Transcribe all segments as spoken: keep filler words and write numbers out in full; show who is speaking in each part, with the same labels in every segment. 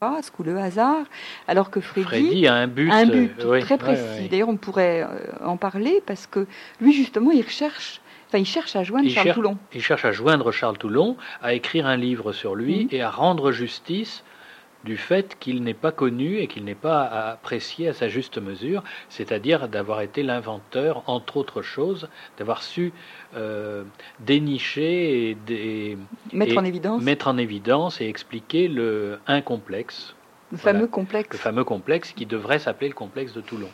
Speaker 1: ou le hasard, alors que Freddy,
Speaker 2: Freddy a un but,
Speaker 1: a un but
Speaker 2: euh, oui,
Speaker 1: très précis.
Speaker 2: oui, oui.
Speaker 1: D'ailleurs, on pourrait euh, en parler parce que lui, justement, il recherche, enfin, il cherche à joindre
Speaker 2: il
Speaker 1: Charles
Speaker 2: cher-
Speaker 1: Toulon.
Speaker 2: Il cherche à joindre Charles Toulon, à écrire un livre sur lui
Speaker 1: Mhm.
Speaker 2: et à rendre justice du fait qu'il n'est pas connu et qu'il n'est pas apprécié à sa juste mesure, c'est-à-dire d'avoir été l'inventeur, entre autres choses, d'avoir su euh, dénicher et, et,
Speaker 1: Mettre
Speaker 2: et
Speaker 1: en évidence
Speaker 2: mettre en évidence et expliquer le un complexe,
Speaker 1: le
Speaker 2: voilà,
Speaker 1: fameux complexe.
Speaker 2: le fameux complexe qui devrait s'appeler le complexe de Toulon.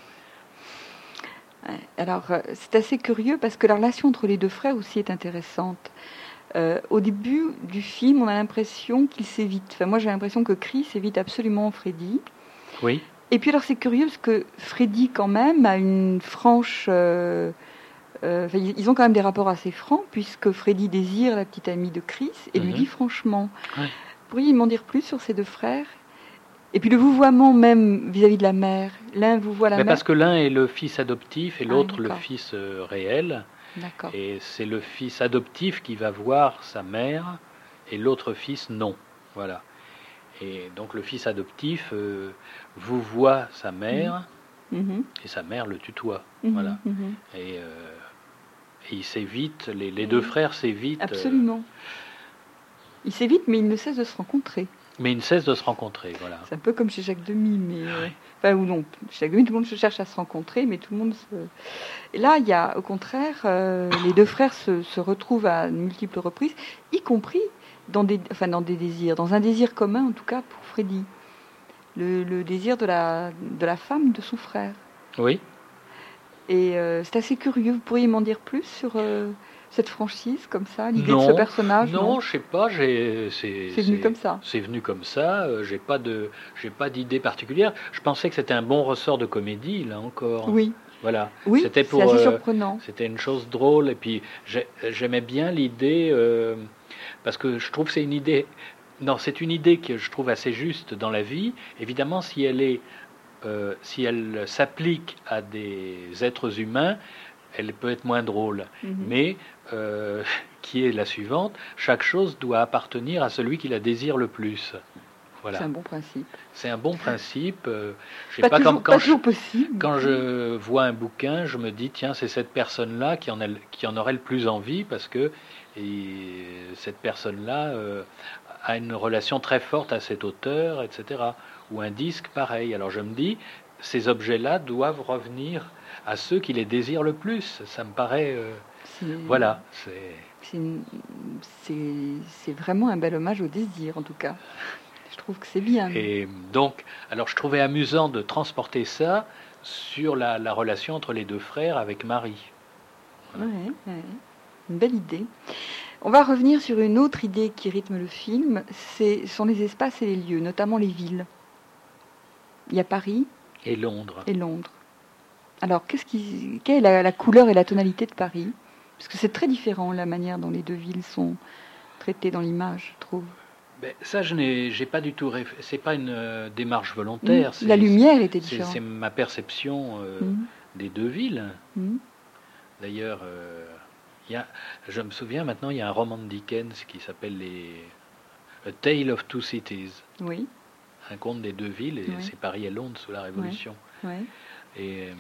Speaker 1: Alors, euh, c'est assez curieux parce que la relation entre les deux frères aussi est intéressante. Euh, au début du film, on a l'impression qu'il s'évite. Enfin, moi, j'ai l'impression que Chris évite absolument Freddy.
Speaker 2: Oui.
Speaker 1: Et puis, alors, c'est curieux parce que Freddy, quand même, a une franche. Euh, euh, enfin, ils ont quand même des rapports assez francs, puisque Freddy désire la petite amie de Chris et mm-hmm. lui dit franchement.
Speaker 2: Ouais.
Speaker 1: Pourriez-vous m'en dire plus sur ces deux frères ? Et puis le vouvoiement même vis-à-vis de la mère. L'un vouvoie la
Speaker 2: Mais
Speaker 1: mère.
Speaker 2: parce que l'un est le fils adoptif et l'autre
Speaker 1: ah,
Speaker 2: le fils euh, réel.
Speaker 1: D'accord.
Speaker 2: Et c'est le fils adoptif qui va voir sa mère et l'autre fils non. Voilà. Et donc le fils adoptif euh, vous voit sa mère
Speaker 1: mmh.
Speaker 2: et sa mère le tutoie.
Speaker 1: Mmh.
Speaker 2: Voilà.
Speaker 1: Mmh.
Speaker 2: Et, euh, et ils s'évitent, les, les deux frères s'évitent.
Speaker 1: Absolument. Euh... Ils s'évitent, mais ils ne cessent de se rencontrer.
Speaker 2: Mais ils ne cessent de se rencontrer, voilà.
Speaker 1: C'est un peu comme chez Jacques Demy, mais ouais. Enfin ou non, chez Jacques Demy, tout le monde se cherche à se rencontrer, mais tout le monde se. Et là, il y a au contraire, euh, les deux frères se, se retrouvent à multiples reprises, y compris dans des, enfin dans des désirs, dans un désir commun en tout cas pour Freddy, le, le désir de la de la femme de son frère.
Speaker 2: Oui.
Speaker 1: Et euh, c'est assez curieux. Vous pourriez m'en dire plus sur euh, cette franchise, comme ça, l'idée
Speaker 2: non,
Speaker 1: de ce personnage?
Speaker 2: Non,
Speaker 1: non
Speaker 2: je sais pas. J'ai, c'est,
Speaker 1: c'est venu c'est, comme ça.
Speaker 2: C'est venu comme ça. Euh, j'ai pas de, j'ai pas d'idée particulière. Je pensais que c'était un bon ressort de comédie, là encore.
Speaker 1: Oui.
Speaker 2: Voilà.
Speaker 1: Oui.
Speaker 2: C'était pour.
Speaker 1: C'est assez
Speaker 2: euh,
Speaker 1: surprenant.
Speaker 2: C'était une chose drôle. Et puis j'ai, j'aimais bien l'idée euh, parce que je trouve que c'est une idée. Non, c'est une idée que je trouve assez juste dans la vie. Évidemment, si elle est Euh, si elle s'applique à des êtres humains, elle peut être moins drôle. Mm-hmm. Mais, euh, qui est la suivante, chaque chose doit appartenir à celui qui la désire le plus. Voilà.
Speaker 1: C'est un bon principe.
Speaker 2: C'est un bon principe. Euh, je sais
Speaker 1: pas,
Speaker 2: pas,
Speaker 1: toujours,
Speaker 2: quand, quand
Speaker 1: pas
Speaker 2: je,
Speaker 1: toujours possible.
Speaker 2: Quand je vois un bouquin, je me dis, tiens, c'est cette personne-là qui en, a, qui en aurait le plus envie, parce que et cette personne-là euh, a une relation très forte à cet auteur, et cetera. Ou un disque pareil. Alors je me dis, ces objets-là doivent revenir à ceux qui les désirent le plus. Ça me paraît... Euh,
Speaker 1: c'est,
Speaker 2: voilà. C'est...
Speaker 1: C'est, c'est, c'est vraiment un bel hommage au désir, en tout cas. Je trouve que c'est bien.
Speaker 2: Et donc, alors je trouvais amusant de transporter ça sur la, la relation entre les deux frères avec Marie.
Speaker 1: Voilà. Ouais, ouais. Une belle idée. On va revenir sur une autre idée qui rythme le film, c'est, ce sont les espaces et les lieux, notamment les villes. Il y a Paris
Speaker 2: et Londres.
Speaker 1: Et Londres. Alors, qu'est-ce qui, quelle est la, la couleur et la tonalité de Paris ? Parce que c'est très différent la manière dont les deux villes sont traitées dans l'image, je trouve.
Speaker 2: Ben, ça, je n'ai j'ai pas du tout. Réf... C'est pas une euh, démarche volontaire.
Speaker 1: Mmh.
Speaker 2: C'est,
Speaker 1: la lumière était différente.
Speaker 2: C'est, c'est ma perception euh, mmh. des deux villes. Mmh. D'ailleurs, euh, y a, je me souviens maintenant, il y a un roman de Dickens qui s'appelle les A Tale of Two Cities.
Speaker 1: Oui.
Speaker 2: Un conte des deux villes, et
Speaker 1: oui.
Speaker 2: c'est Paris et Londres sous la Révolution.
Speaker 1: Oui. Oui.
Speaker 2: Et euh,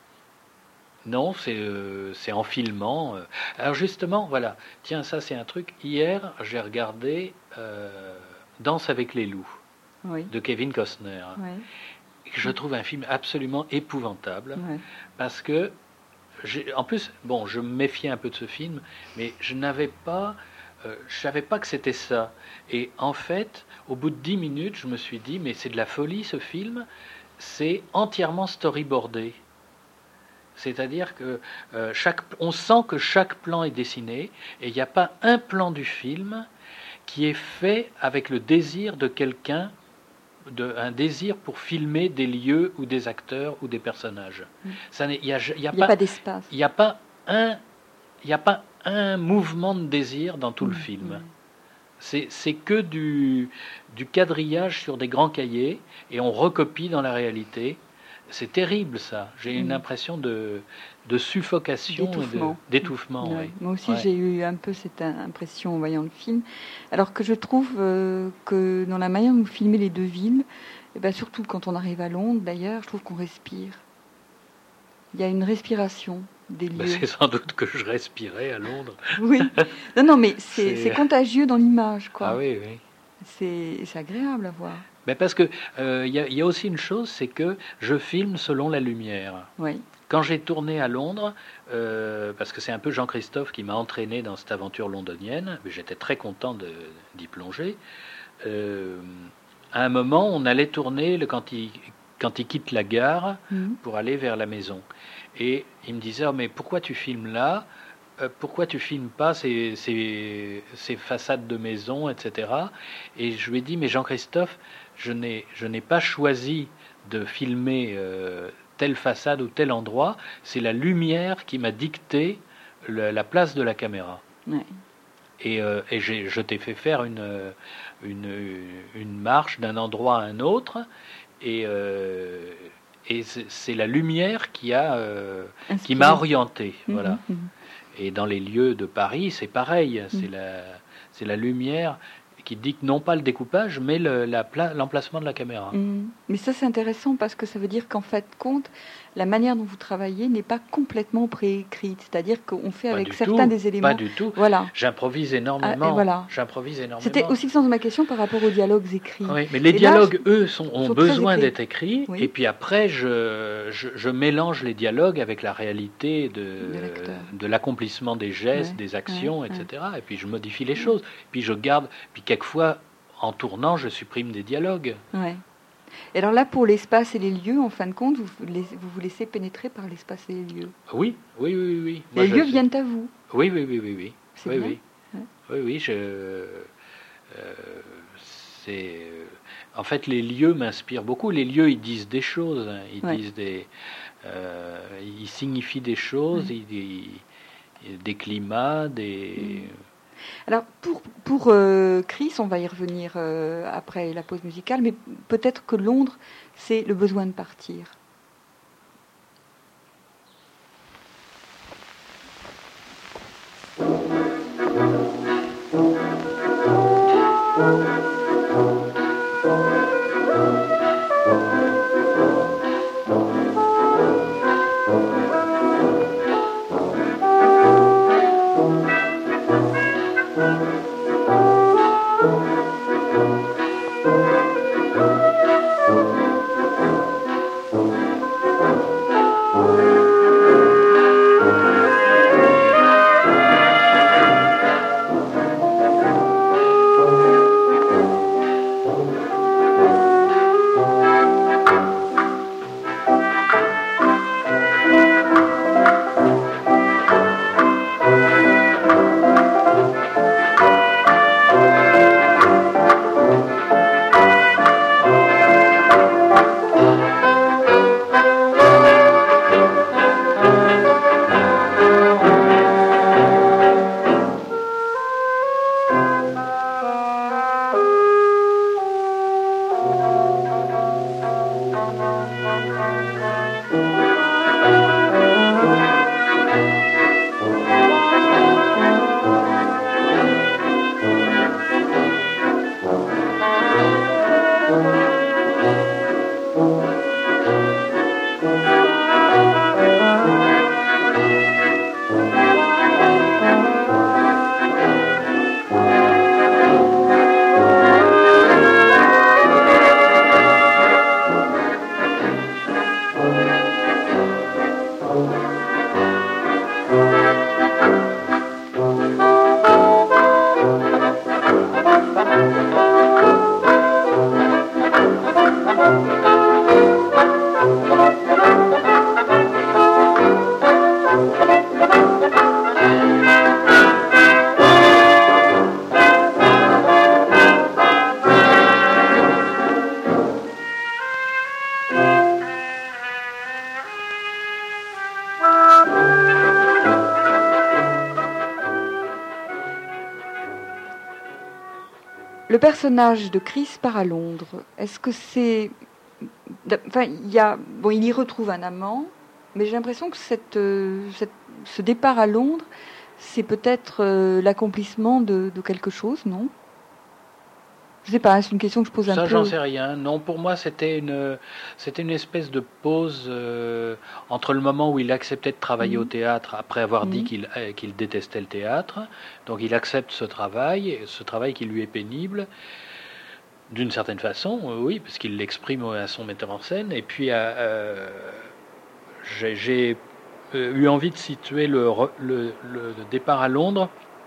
Speaker 2: non, c'est, euh, c'est en filmant. Euh. Alors justement, voilà. Tiens, ça c'est un truc. Hier, j'ai regardé euh, Danse avec les loups
Speaker 1: oui.
Speaker 2: de Kevin Costner.
Speaker 1: Oui.
Speaker 2: Et que je trouve un film absolument épouvantable.
Speaker 1: Oui.
Speaker 2: Parce que, j'ai, en plus, bon, je me méfiais un peu de ce film, mais je n'avais pas... Euh, je savais pas que c'était ça. Et en fait, au bout de dix minutes, je me suis dit, mais c'est de la folie ce film. C'est entièrement storyboardé. C'est-à-dire que euh, chaque, on sent que chaque plan est dessiné et il n'y a pas un plan du film qui est fait avec le désir de quelqu'un, de, un désir pour filmer des lieux ou des acteurs ou des personnages.
Speaker 1: Mmh.
Speaker 2: Ça n'est, il n'y a, y a,
Speaker 1: a pas d'espace.
Speaker 2: Il n'y a pas un... Il n'y a pas un mouvement de désir dans tout mmh, le film. Mmh. C'est, c'est que du, du quadrillage sur des grands cahiers et on recopie dans la réalité. c'est terrible ça. J'ai une
Speaker 1: Mm.
Speaker 2: impression de, de suffocation, et de-
Speaker 1: D'étouffement.
Speaker 2: d'étouffement.
Speaker 1: Ouais.
Speaker 2: oui.
Speaker 1: Moi aussi,
Speaker 2: Ouais.
Speaker 1: j'ai eu un peu cette impression en voyant le film. Alors que je trouve euh, que dans la manière dont vous filmez les deux villes, et ben surtout quand on arrive à Londres, d'ailleurs, je trouve qu'on respire. Il y a une respiration des lieux.
Speaker 2: Ben, c'est sans doute que je respirais à Londres.
Speaker 1: Oui. Non, non, mais c'est,
Speaker 2: C'est-
Speaker 1: c'est contagieux dans l'image, quoi.
Speaker 2: Ah oui, oui.
Speaker 1: C'est, c'est agréable à voir.
Speaker 2: Ben parce que euh, il y, a- il y a aussi une chose, c'est que je filme selon la lumière.
Speaker 1: Oui.
Speaker 2: Quand j'ai tourné à Londres, euh, parce que c'est un peu Jean-Christophe qui m'a entraîné dans cette aventure londonienne, mais j'étais très content de- d'y plonger. Euh, à un moment, on allait tourner le, quand, il, quand il quitte la gare
Speaker 1: Mhm.
Speaker 2: pour aller vers la maison. Et il me disait, oh, mais pourquoi tu filmes là? Euh, Pourquoi tu filmes pas ces, ces, ces façades de maison, et cetera. Et je lui ai dit, mais Jean-Christophe, je n'ai, je n'ai pas choisi de filmer euh, telle façade ou tel endroit, c'est la lumière qui m'a dicté le- la place de la caméra.
Speaker 1: Ouais.
Speaker 2: Et, euh, et j'ai, je t'ai fait faire une, une, une marche d'un endroit à un autre, et, euh, et c'est, c'est la lumière qui, a, euh, qui
Speaker 1: Inspiré.
Speaker 2: m'a orienté.
Speaker 1: Mhm,
Speaker 2: Voilà.
Speaker 1: mhm.
Speaker 2: Et dans les lieux de Paris, c'est pareil, c'est
Speaker 1: Mm.
Speaker 2: la, c'est la lumière qui dicte non pas le découpage, mais le, la pla- l'emplacement de la caméra.
Speaker 1: Mhm. Mais ça, c'est intéressant parce que ça veut dire qu'en fait, compte, la manière dont vous travaillez n'est pas complètement préécrite. C'est-à-dire qu'on fait
Speaker 2: Pas
Speaker 1: avec
Speaker 2: du
Speaker 1: certains
Speaker 2: tout,
Speaker 1: des éléments.
Speaker 2: Pas du tout.
Speaker 1: Voilà.
Speaker 2: J'improvise énormément.
Speaker 1: Ah, et voilà.
Speaker 2: J'improvise énormément.
Speaker 1: C'était aussi le sens de ma question par rapport aux dialogues écrits.
Speaker 2: Oui, mais les
Speaker 1: Et là,
Speaker 2: dialogues,
Speaker 1: je-
Speaker 2: eux, sont, ont
Speaker 1: sont très
Speaker 2: besoin
Speaker 1: écrits.
Speaker 2: d'être écrits.
Speaker 1: Oui.
Speaker 2: Et puis après, je, je, je mélange les dialogues avec la réalité de,
Speaker 1: De l'acteur.
Speaker 2: de l'accomplissement des gestes,
Speaker 1: Ouais,
Speaker 2: des actions,
Speaker 1: ouais,
Speaker 2: et cetera. Et puis je modifie les choses. Puis je garde. Puis quelquefois, en tournant, je supprime des dialogues.
Speaker 1: Ouais. Et alors là, pour l'espace et les lieux, en fin de compte, vous vous laissez- vous, vous laissez pénétrer par l'espace et les lieux.
Speaker 2: Oui, oui, oui, oui. oui. Moi,
Speaker 1: Les
Speaker 2: je
Speaker 1: lieux
Speaker 2: sais-
Speaker 1: viennent à vous.
Speaker 2: Oui, oui, oui, oui, oui.
Speaker 1: C'est
Speaker 2: oui,
Speaker 1: bien.
Speaker 2: oui.
Speaker 1: Ouais.
Speaker 2: Oui, oui, je. euh, c'est. euh, En fait, les lieux m'inspirent beaucoup. Les lieux, ils disent des choses. hein. Ils
Speaker 1: Ouais.
Speaker 2: disent des. euh, ils signifient des choses.
Speaker 1: Ouais.
Speaker 2: ils- ils- des climats, des.
Speaker 1: Alors, pour, pour euh, Chris, on va y revenir euh, après la pause musicale, mais peut-être que Londres, c'est le besoin de partir. Le personnage de Chris part à Londres. Est-ce que c'est enfin, il y a, bon, il y retrouve un amant, mais j'ai l'impression que cette, euh, cette, ce départ à Londres, c'est peut-être euh, l'accomplissement de, de quelque chose, non? Je sais pas, c'est une question que je pose un
Speaker 2: Ça,
Speaker 1: peu.
Speaker 2: j'en sais rien. Non, pour moi, c'était une, c'était une espèce de pause euh, entre le moment où il acceptait de travailler
Speaker 1: Mhm.
Speaker 2: au théâtre, après avoir dit
Speaker 1: Mhm.
Speaker 2: qu'il euh, qu'il détestait le théâtre. Donc, il accepte ce travail, ce travail qui lui est pénible, d'une certaine façon, euh, oui, parce qu'il l'exprime à son metteur en scène. Et puis, euh, euh, j'ai j'ai, euh, eu envie de situer le, re- le, le départ à Londres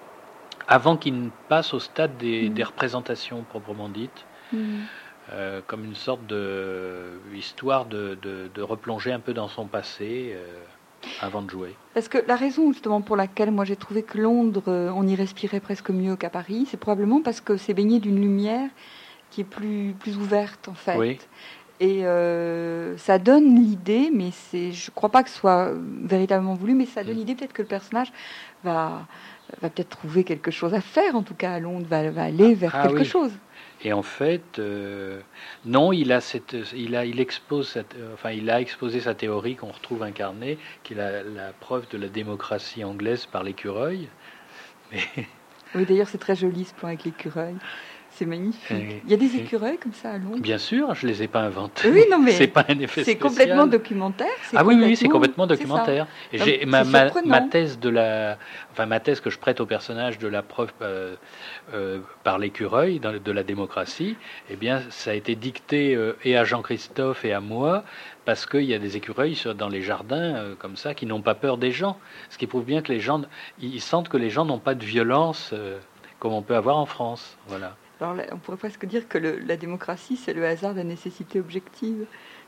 Speaker 2: avant qu'il ne passe au stade des,
Speaker 1: Mhm.
Speaker 2: des représentations proprement dites.
Speaker 1: Mhm.
Speaker 2: Euh, comme une sorte de histoire de, de, de replonger un peu dans son passé euh, avant de jouer.
Speaker 1: Parce que la raison justement pour laquelle moi j'ai trouvé que Londres, euh, on y respirait presque mieux qu'à Paris, c'est probablement parce que c'est baigné d'une lumière qui est plus, plus ouverte en fait.
Speaker 2: Oui.
Speaker 1: Et euh, ça donne l'idée, mais c'est, je ne crois pas que ce soit véritablement voulu, mais ça donne
Speaker 2: Mm.
Speaker 1: l'idée peut-être que le personnage va, va peut-être trouver quelque chose à faire, en tout cas à Londres, va, va aller vers
Speaker 2: Ah
Speaker 1: quelque
Speaker 2: oui.
Speaker 1: chose.
Speaker 2: Et en fait, euh, non, il a cette, il a, il expose, cette, enfin, il a exposé sa théorie qu'on retrouve incarnée, qui est la, la preuve de la démocratie anglaise par l'écureuil. Mais
Speaker 1: Oui, d'ailleurs, c'est très joli ce plan avec l'écureuil. C'est magnifique.
Speaker 2: Et-
Speaker 1: Il y a des
Speaker 2: et-
Speaker 1: écureuils comme ça à Londres.
Speaker 2: bien sûr, je les ai pas inventés.
Speaker 1: Oui, non, mais
Speaker 2: c'est pas un effet
Speaker 1: c'est
Speaker 2: spécial.
Speaker 1: complètement documentaire. c'est
Speaker 2: Ah oui, oui, c'est complètement
Speaker 1: c'est ça.
Speaker 2: documentaire. Et
Speaker 1: Donc,
Speaker 2: j'ai ma,
Speaker 1: c'est
Speaker 2: ma,
Speaker 1: surprenant.
Speaker 2: ma thèse de la, enfin ma thèse que je prête au personnage de la preuve euh, euh, par l'écureuil dans- de la démocratie, eh bien, ça a été dicté euh, et à Jean-Christophe et à moi parce qu'il y a des écureuils sur- dans les jardins euh, comme ça qui n'ont pas peur des gens, ce qui prouve bien que les gens, ils sentent que les gens n'ont pas de violence euh, comme on peut avoir en France. Voilà.
Speaker 1: Alors là, on pourrait presque dire que le- la démocratie, c'est le hasard de la nécessité objective.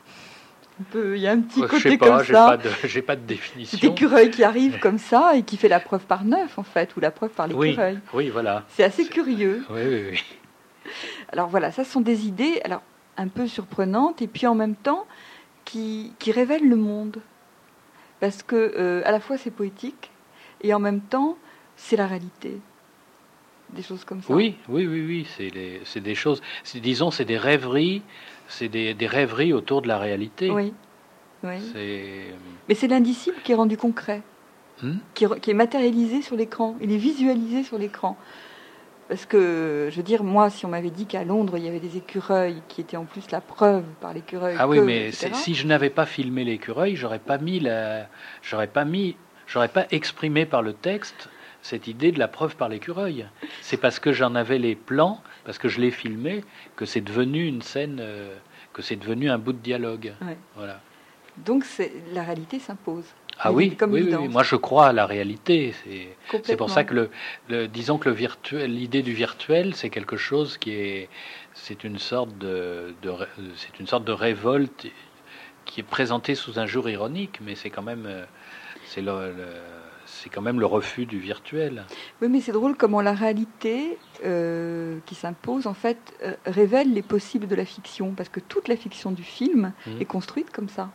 Speaker 1: Un peu- Il y a un petit
Speaker 2: Euh, je
Speaker 1: côté
Speaker 2: sais pas,
Speaker 1: comme
Speaker 2: j'ai
Speaker 1: ça.
Speaker 2: pas de, j'ai pas de
Speaker 1: Cet
Speaker 2: définition.
Speaker 1: écureuil qui arrive comme ça et qui fait la preuve par neuf, en fait, ou la preuve par
Speaker 2: Oui,
Speaker 1: l'écureuil.
Speaker 2: oui, voilà.
Speaker 1: C'est assez curieux.
Speaker 2: Oui, oui, oui.
Speaker 1: Alors voilà, ça sont des idées alors, un peu surprenantes et puis en même temps qui, qui révèlent le monde. Parce que euh, à la fois c'est poétique et en même temps c'est la réalité. Des choses comme ça.
Speaker 2: Oui, oui, oui, oui, c'est les- c'est des choses, c'est- disons, c'est des rêveries, c'est des, des rêveries autour de la réalité.
Speaker 1: Oui. oui.
Speaker 2: C'est,
Speaker 1: Mais c'est l'indicible qui est rendu concret,
Speaker 2: Hmm
Speaker 1: qui est, qui est matérialisé sur l'écran. Il est visualisé sur l'écran. Parce que, je veux dire, moi, si on m'avait dit qu'à Londres, il y avait des écureuils qui étaient en plus la preuve par l'écureuil.
Speaker 2: Ah oui,
Speaker 1: que,
Speaker 2: mais
Speaker 1: et cetera.
Speaker 2: c'est- si je n'avais pas filmé l'écureuil, j'aurais pas mis la, j'aurais pas mis, j'aurais pas exprimé par le texte cette idée de la preuve par l'écureuil. C'est parce que j'en avais les plans, parce que je l'ai filmé, que c'est devenu une scène, euh, que c'est devenu un bout de dialogue.
Speaker 1: Ouais.
Speaker 2: Voilà.
Speaker 1: Donc c'est, la réalité s'impose.
Speaker 2: Ah
Speaker 1: Elle
Speaker 2: oui,
Speaker 1: est comme
Speaker 2: oui, oui,
Speaker 1: évidence.
Speaker 2: oui, moi je crois à la réalité. C'est, c'est
Speaker 1: Complètement.
Speaker 2: pour ça que le, le- disons que le virtuel, l'idée du virtuel, c'est quelque chose qui est, c'est une sorte de, de ré- c'est une sorte de révolte qui est présentée sous un jour ironique, mais c'est quand même, euh, c'est le, le- c'est quand même le refus du virtuel.
Speaker 1: Oui, mais c'est drôle comment la réalité euh, qui s'impose, en fait, euh, révèle les possibles de la fiction. Parce que toute la fiction du film
Speaker 2: Mhm.
Speaker 1: est construite comme ça.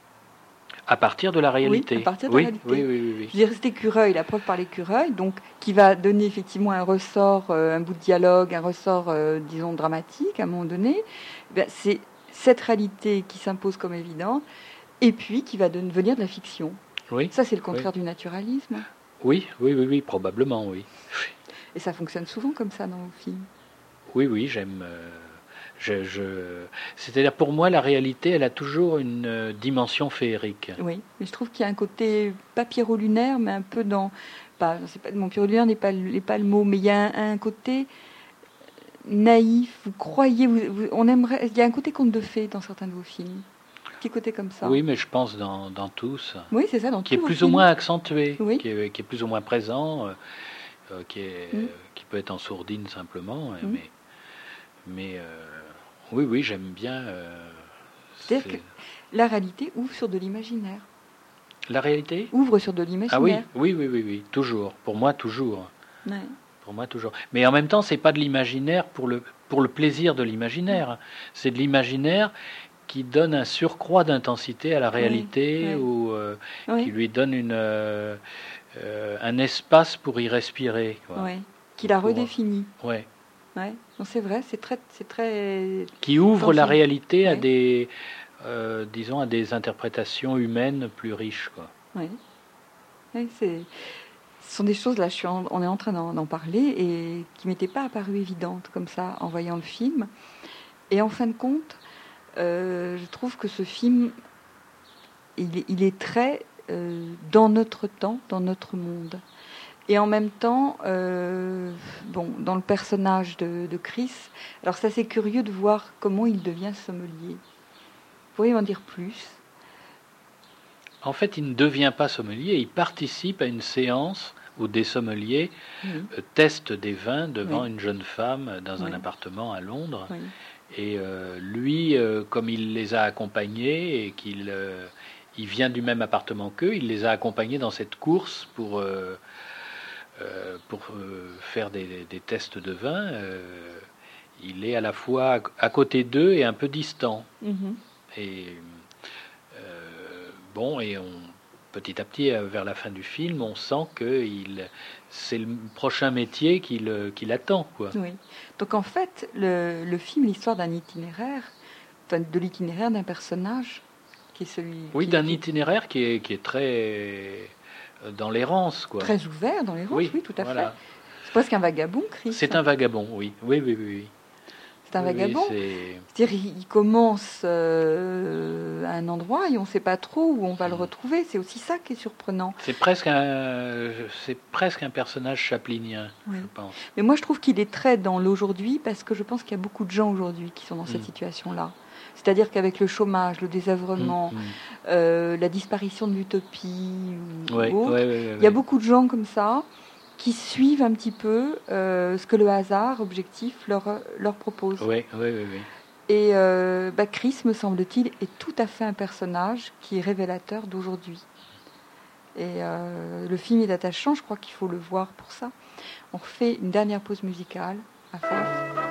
Speaker 2: À partir de la réalité.
Speaker 1: Oui, à partir de
Speaker 2: oui,
Speaker 1: la réalité.
Speaker 2: oui, oui, oui, oui.
Speaker 1: Je veux dire, cet écureuil, la preuve par l'écureuil, donc qui va donner effectivement un ressort, euh, un bout de dialogue, un ressort, euh, disons, dramatique à un moment donné. Ben, c'est cette réalité qui s'impose comme évidente, et puis qui va devenir de la fiction.
Speaker 2: Oui,
Speaker 1: Ça, c'est le contraire du naturalisme.
Speaker 2: oui, oui, oui, oui, probablement, oui.
Speaker 1: Et ça fonctionne souvent comme ça dans vos films.
Speaker 2: Oui, oui, j'aime. euh, je, je- C'est-à-dire, pour moi, la réalité, elle a toujours une euh, dimension féerique.
Speaker 1: Oui, mais je trouve qu'il y a un côté pas pyro-lunaire, mais un peu dans... Pas, c'est pas, mon pyro-lunaire n'est pas, le- n'est pas le mot, mais il y a un, un côté naïf, vous croyez, vous, vous- on aimerait, il y a un côté conte de fées dans certains de vos films. Un petit côté comme ça.
Speaker 2: Oui, mais je pense dans, dans tous,
Speaker 1: Oui, c'est ça, dans
Speaker 2: qui est
Speaker 1: tous vos
Speaker 2: plus ou
Speaker 1: films.
Speaker 2: moins accentué,
Speaker 1: Oui.
Speaker 2: qui, est, qui est plus ou moins présent, euh, euh, qui, est,
Speaker 1: Mm.
Speaker 2: qui peut être en sourdine simplement, euh,
Speaker 1: Mm.
Speaker 2: mais, mais euh, oui, oui, j'aime bien. euh,
Speaker 1: C'est-à-dire
Speaker 2: c'est-
Speaker 1: que la réalité ouvre sur de l'imaginaire.
Speaker 2: La réalité
Speaker 1: Ouvre sur de
Speaker 2: Ah oui,
Speaker 1: l'imaginaire.
Speaker 2: oui, oui, oui, oui, toujours. Pour moi, toujours.
Speaker 1: Ouais.
Speaker 2: Pour moi, toujours. Mais en même temps, c'est pas de l'imaginaire pour le, pour le plaisir de l'imaginaire. C'est de l'imaginaire qui donne un surcroît d'intensité à la réalité
Speaker 1: oui.
Speaker 2: ou euh,
Speaker 1: Oui,
Speaker 2: qui lui donne une, euh, euh, un espace pour y respirer. Quoi.
Speaker 1: ouais. Qui la
Speaker 2: Pour-
Speaker 1: redéfinit.
Speaker 2: Ouais.
Speaker 1: Ouais. Non, c'est vrai, c'est très, c'est très.
Speaker 2: Qui ouvre la
Speaker 1: Dans-
Speaker 2: réalité à
Speaker 1: Ouais.
Speaker 2: des, euh, disons, à des interprétations humaines plus riches, quoi.
Speaker 1: Ouais. Ouais, c'est. Ce sont des choses, là, je suis en- on est en train d'en, d'en parler, et qui m'étaient pas apparues évidentes comme ça en voyant le film. Et en fin de compte, euh, je trouve que ce film, il est, il est très euh, dans notre temps, dans notre monde. Et en même temps, euh, bon, dans le personnage de, de Chris, alors ça c'est curieux de voir comment il devient sommelier. Vous pourriez m'en dire plus?
Speaker 2: En fait, il ne devient pas sommelier, il participe à une séance où des sommeliers
Speaker 1: Oui,
Speaker 2: euh, testent des vins devant
Speaker 1: Oui.
Speaker 2: une jeune femme dans un
Speaker 1: Oui.
Speaker 2: appartement à Londres.
Speaker 1: oui,
Speaker 2: Et euh, lui, euh, comme il les a accompagnés et qu'il euh, il vient du même appartement qu'eux, il les a accompagnés dans cette course pour, euh, euh, pour euh, faire des, des tests de vin. Euh, il est à la fois à, à côté d'eux et un peu distant.
Speaker 1: Mhm.
Speaker 2: Et euh, bon, et on, petit à petit, euh, vers la fin du film, on sent que il, c'est le prochain métier qui le- qui l'attend, quoi.
Speaker 1: Oui. Donc en fait, le, le film, l'histoire d'un itinéraire, enfin, de l'itinéraire d'un personnage, qui est celui
Speaker 2: Oui,
Speaker 1: qui,
Speaker 2: d'un
Speaker 1: qui est
Speaker 2: itinéraire qui est, qui est très euh, dans l'errance, quoi.
Speaker 1: très ouvert dans les ranges, oui,
Speaker 2: Oui,
Speaker 1: tout à
Speaker 2: voilà.
Speaker 1: fait. C'est presque un vagabond, Chris.
Speaker 2: C'est un vagabond, oui. Oui, oui, oui. oui.
Speaker 1: C'est un
Speaker 2: Oui, oui,
Speaker 1: vagabond.
Speaker 2: c'est...
Speaker 1: C'est-à-dire, il il commence euh, à un endroit et on ne sait pas trop où on va le
Speaker 2: Mm.
Speaker 1: retrouver. C'est aussi ça qui est surprenant.
Speaker 2: c'est presque un, c'est presque un personnage chaplinien,
Speaker 1: Oui.
Speaker 2: je pense.
Speaker 1: Mais moi, je trouve qu'il est très dans l'aujourd'hui parce que je pense qu'il y a beaucoup de gens aujourd'hui qui sont dans cette
Speaker 2: Mm.
Speaker 1: situation-là. C'est-à-dire qu'avec le chômage, le désœuvrement,
Speaker 2: Mm, mm.
Speaker 1: euh, la disparition de l'utopie ou
Speaker 2: Ouais,
Speaker 1: autre,
Speaker 2: ouais, ouais, ouais,
Speaker 1: il y a
Speaker 2: ouais.
Speaker 1: beaucoup de gens comme ça qui suivent un petit peu euh, ce que le hasard objectif leur, leur propose.
Speaker 2: Ouais, ouais, ouais, ouais.
Speaker 1: Et euh, bah, Chris, me semble-t-il, est tout à fait un personnage qui est révélateur d'aujourd'hui. Et euh, le film est attachant, je crois qu'il faut le voir pour ça. On refait une dernière pause musicale à faire.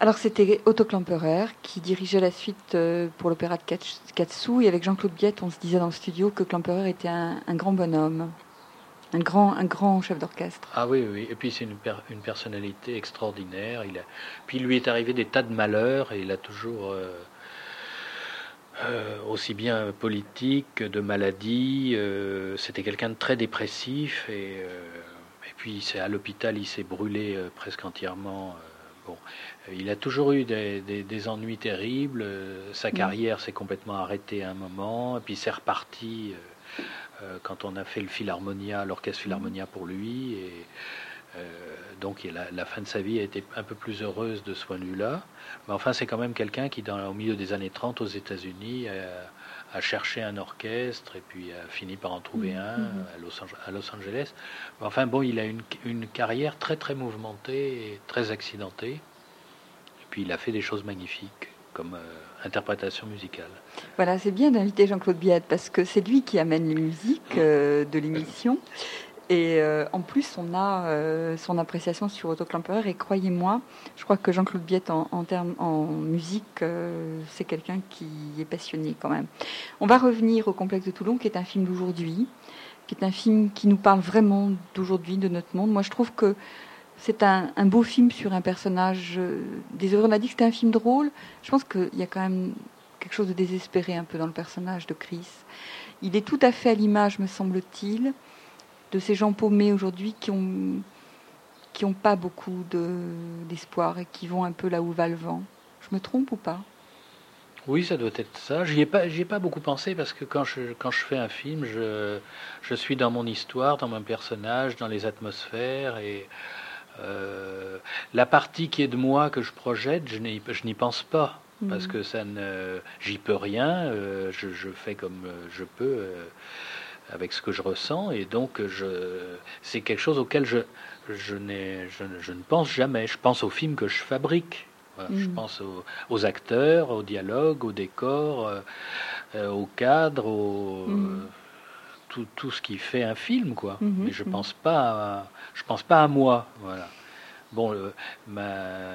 Speaker 1: Alors c'était Otto Klemperer qui dirigeait la suite euh, pour l'opéra de Katsu, et avec Jean-Claude Biette, on se disait dans le studio que Klemperer était un, un grand bonhomme, un grand, un grand chef d'orchestre.
Speaker 2: Ah oui, oui, et puis c'est une, per- une personnalité extraordinaire. Il a... Puis il lui est arrivé des tas de malheurs, et il a toujours... Euh... Euh, aussi bien politique que de maladie. Euh, c'était quelqu'un de très dépressif et, euh, et puis c'est à l'hôpital, il s'est brûlé euh, presque entièrement. Euh, bon, il a toujours eu des, des, des ennuis terribles. Euh, sa carrière s'est complètement arrêtée à un moment, et puis c'est reparti euh, euh, quand on a fait le Philharmonia, l'orchestre Philharmonia pour lui. Et euh, donc la, la fin de sa vie a été un peu plus heureuse de ce point de vue-là. Mais enfin, c'est quand même quelqu'un qui, dans, au milieu des années trente, aux États-Unis, a, a cherché un orchestre et puis a fini par en trouver mmh. un à Los, à Los Angeles. Mais enfin, bon, il a une, une carrière très, très mouvementée et très accidentée. Et puis, il a fait des choses magnifiques comme euh, interprétation musicale.
Speaker 1: Voilà, c'est bien d'inviter Jean-Claude Biette parce que c'est lui qui amène les musiques euh, de l'émission. Et euh, en plus, on a euh, son appréciation sur Otto Klemperer. Et croyez-moi, je crois que Jean-Claude Biette, en, en, termes, en musique, euh, c'est quelqu'un qui est passionné quand même. On va revenir au Complexe de Toulon, qui est un film d'aujourd'hui, qui est un film qui nous parle vraiment d'aujourd'hui, de notre monde. Moi, je trouve que c'est un, un beau film sur un personnage. Euh, des on a dit que c'était un film drôle. Je pense qu'il y a quand même quelque chose de désespéré un peu dans le personnage de Chris. Il est tout à fait à l'image, me semble-t-il, de ces gens paumés aujourd'hui qui ont qui ont pas beaucoup de, d'espoir et qui vont un peu là où va le vent. Je me trompe ou pas ?
Speaker 2: Oui, ça doit être ça. J'y ai pas, j'y ai pas beaucoup pensé parce que quand je quand je fais un film, je je suis dans mon histoire, dans mon personnage, dans les atmosphères et euh, la partie qui est de moi que je projette, je n'y je n'y pense pas mmh. parce que ça ne j'y peux rien. Euh, je, je fais comme je peux. Euh, avec ce que je ressens, et donc je, c'est quelque chose auquel je, je, n'ai, je, je ne pense jamais. Je pense aux films que je fabrique. Voilà. Mmh. Je pense aux, aux acteurs, aux dialogues, aux décors, euh, aux cadres, au, mmh. tout, tout ce qui fait un film, quoi. Mmh. Mais je mmh. pense pas, à, je pense pas à moi. Voilà. Bon, euh, ma,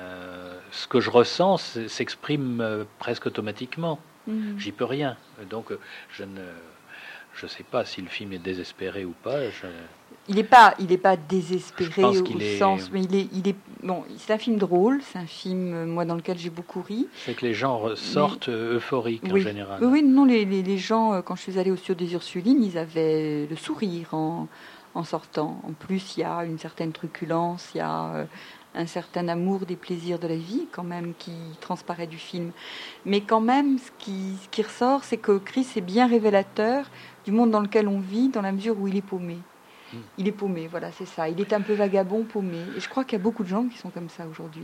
Speaker 2: ce que je ressens s'exprime euh, presque automatiquement. Mmh. J'y peux rien. Donc je ne Je ne sais pas si le film est désespéré ou pas. Je...
Speaker 1: Il n'est pas, il est pas désespéré au, au
Speaker 2: est...
Speaker 1: sens, mais il est, il est bon. C'est un film drôle, c'est un film moi dans lequel j'ai beaucoup ri.
Speaker 2: C'est que les gens ressortent mais... euphoriques
Speaker 1: oui.
Speaker 2: en général.
Speaker 1: Oui, non, les, les, les gens quand je suis allée au Studio des Ursulines, ils avaient le sourire en, en sortant. En plus, il y a une certaine truculence, il y a euh, un certain amour des plaisirs de la vie quand même qui transparaît du film. Mais quand même, ce qui, ce qui ressort, c'est que Chris est bien révélateur du monde dans lequel on vit, dans la mesure où il est paumé. Mmh. Il est paumé, voilà, c'est ça. Il est un peu vagabond, paumé. Et je crois qu'il y a beaucoup de gens qui sont comme ça aujourd'hui.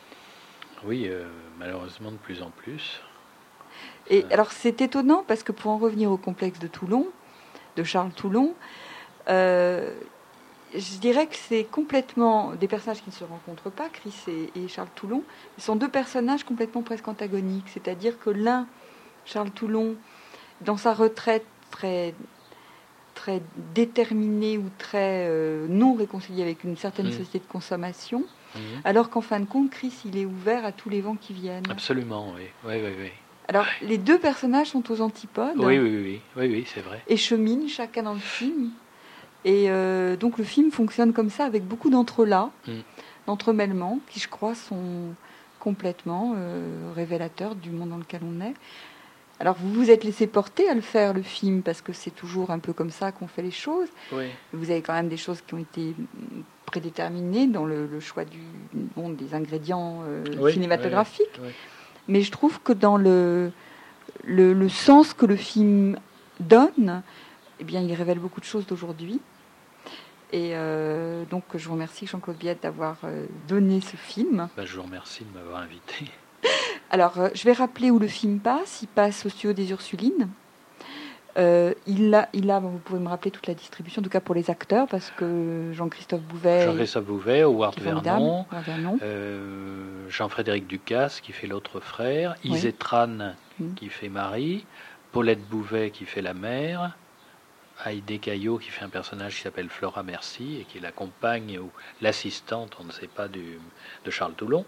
Speaker 2: Oui, euh, malheureusement de plus en plus.
Speaker 1: Et euh... alors c'est étonnant parce que pour en revenir au complexe de Toulon, de Charles Toulon, euh, je dirais que c'est complètement des personnages qui ne se rencontrent pas, Chris et, et Charles Toulon. Ce sont deux personnages complètement presque antagoniques. C'est-à-dire que l'un, Charles Toulon, dans sa retraite, très, très déterminé ou très euh, non réconcilié avec une certaine mmh. société de consommation, mmh. alors qu'en fin de compte, Chris, il est ouvert à tous les vents qui viennent.
Speaker 2: Absolument, oui. Oui, oui, oui.
Speaker 1: Alors, les deux personnages sont aux antipodes.
Speaker 2: Oui, oui, oui, oui, oui, c'est vrai.
Speaker 1: Et cheminent chacun dans le film. Et euh, donc, le film fonctionne comme ça, avec beaucoup d'entrelacs, mmh. d'entremêlements, qui, je crois, sont complètement euh, révélateurs du monde dans lequel on est. Alors, vous vous êtes laissé porter à le faire, le film, parce que c'est toujours un peu comme ça qu'on fait les choses.
Speaker 2: Oui.
Speaker 1: Vous avez quand même des choses qui ont été prédéterminées dans le, le choix du, bon, des ingrédients euh, oui, cinématographiques.
Speaker 2: Oui, oui.
Speaker 1: Mais je trouve que dans le, le, le sens que le film donne, eh bien, il révèle beaucoup de choses d'aujourd'hui. Et euh, donc, je vous remercie, Jean-Claude Biette, d'avoir euh, donné ce film.
Speaker 2: Ben, je vous remercie de m'avoir invité.
Speaker 1: Alors, euh, je vais rappeler où le film passe. Il passe au Studio des Ursulines. Euh, il a, il a, vous pouvez me rappeler toute la distribution, en tout cas pour les acteurs, parce que Jean-Christophe Bouvet...
Speaker 2: Jean-Christophe Bouvet, Howard Vernon,
Speaker 1: Vernon.
Speaker 2: Euh, Jean-Frédéric Ducasse, qui fait l'autre frère, oui. Isée Tran, mmh. qui fait Marie, Paulette Bouvet, qui fait la mère, Haïdé Caillot qui fait un personnage qui s'appelle Flora Merci et qui est la compagne ou l'assistante, on ne sait pas, du, de Charles Toulon.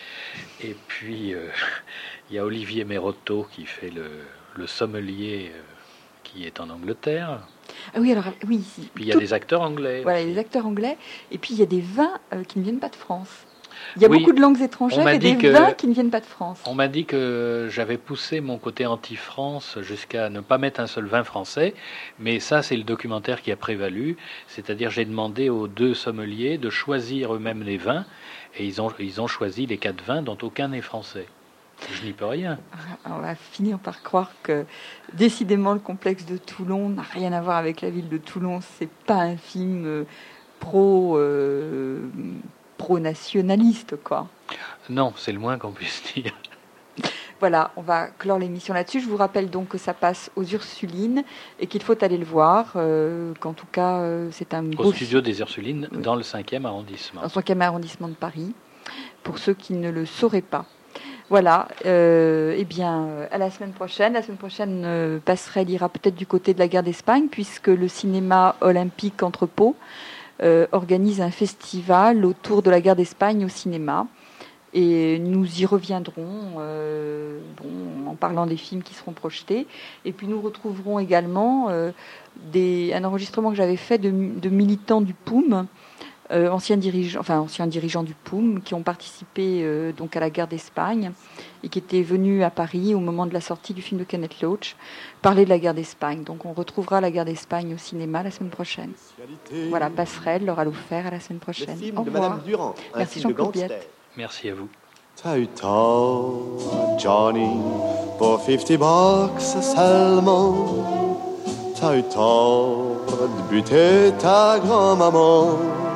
Speaker 2: Et puis, euh, il y a Olivier Mérotto qui fait le, le sommelier euh, qui est en Angleterre.
Speaker 1: Ah oui, alors, oui.
Speaker 2: Puis il y a
Speaker 1: tout...
Speaker 2: des acteurs anglais.
Speaker 1: Voilà,
Speaker 2: aussi.
Speaker 1: des acteurs anglais. Et puis, il y a des vins euh, qui ne viennent pas de France. Il y a
Speaker 2: Oui,
Speaker 1: beaucoup de langues étrangères et des
Speaker 2: que,
Speaker 1: vins qui ne viennent pas de France.
Speaker 2: On m'a dit que j'avais poussé mon côté anti-France jusqu'à ne pas mettre un seul vin français, mais ça c'est le documentaire qui a prévalu, c'est-à-dire j'ai demandé aux deux sommeliers de choisir eux-mêmes les vins, et ils ont, ils ont choisi les quatre vins dont aucun n'est français. Je n'y peux rien.
Speaker 1: On va finir par croire que décidément le complexe de Toulon n'a rien à voir avec la ville de Toulon, c'est pas un film euh, pro... Euh, pro-nationaliste, quoi.
Speaker 2: Non, c'est le moins qu'on puisse dire.
Speaker 1: Voilà, on va clore l'émission là-dessus. Je vous rappelle donc que ça passe aux Ursulines et qu'il faut aller le voir, euh, qu'en tout cas, euh, c'est un
Speaker 2: beau... Au studio des Ursulines, oui. Dans le cinquième arrondissement.
Speaker 1: Dans le cinquième arrondissement de Paris, pour ceux qui ne le sauraient pas. Voilà, euh, eh bien, à la semaine prochaine. La semaine prochaine, euh, Passerelle ira peut-être du côté de la guerre d'Espagne, puisque le cinéma olympique Entrepôt Euh, organise un festival autour de la guerre d'Espagne au cinéma. Et nous y reviendrons euh, bon, en parlant des films qui seront projetés. Et puis nous retrouverons également euh, des, un enregistrement que j'avais fait de, de militants du P O U M, euh, anciens, dirigeants, enfin, anciens dirigeants du P O U M, qui ont participé euh, donc à la guerre d'Espagne et qui étaient venus à Paris au moment de la sortie du film de Kenneth Loach, parler de la guerre d'Espagne. Donc on retrouvera la guerre d'Espagne au cinéma la semaine prochaine. Voilà, Passerelle, Laura Loufer, à la semaine prochaine.
Speaker 3: Le film
Speaker 1: au
Speaker 3: de
Speaker 1: revoir.
Speaker 3: Madame Durand, un
Speaker 1: Merci
Speaker 3: film
Speaker 1: Jean-Claude
Speaker 3: de gangster.
Speaker 1: Biette.
Speaker 2: Merci à vous.
Speaker 3: T'as eu tort, Johnny, pour cinquante bucks seulement. T'as eu tort de buter ta grand-maman.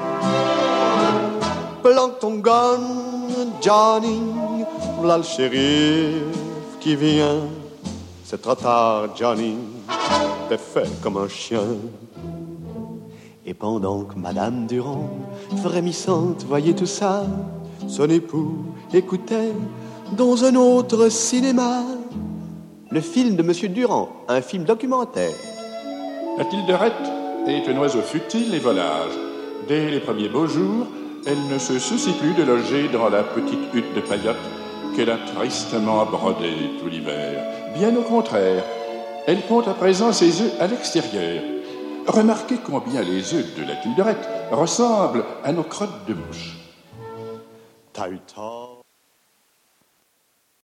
Speaker 3: Planque ton gun, Johnny, voilà le shérif qui vient. C'est trop tard, Johnny, t'es fait comme un chien. Et pendant que Madame Durand, frémissante, voyait tout ça, son époux écoutait dans un autre cinéma le film de Monsieur Durand, un film documentaire.
Speaker 4: La tilderette est un oiseau futile et volage. Dès les premiers beaux jours, elle ne se soucie plus de loger dans la petite hutte de paillotte qu'elle a tristement brodée tout l'hiver. Bien au contraire, elle pond à présent ses œufs à l'extérieur. Remarquez combien les œufs de la tilderette ressemblent à nos crottes de mouche.
Speaker 3: T'as eu tort.